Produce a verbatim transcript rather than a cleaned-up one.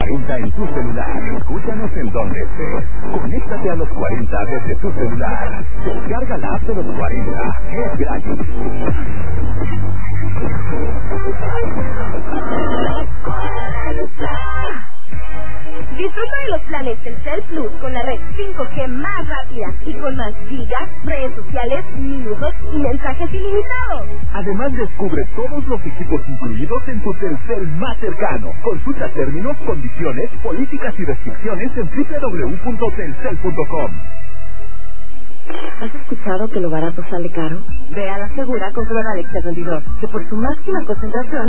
cuarenta en tu celular. Escúchanos en donde estés. Conéctate a los cuarenta desde tu celular. Descarga la app de los cuarenta. Es gratis. Disfruta de los planes Telcel Plus con la red cinco G más rápida y con más gigas, redes sociales, minutos y mensajes ilimitados. Además, descubre todos los equipos incluidos en tu Telcel más cercano. Consulta términos, condiciones, políticas y restricciones en doble u doble u doble u punto telcel punto com. ¿Has escuchado que lo barato sale caro? Ve a la Segura con Cloralex setenta y dos, que por su máxima concentración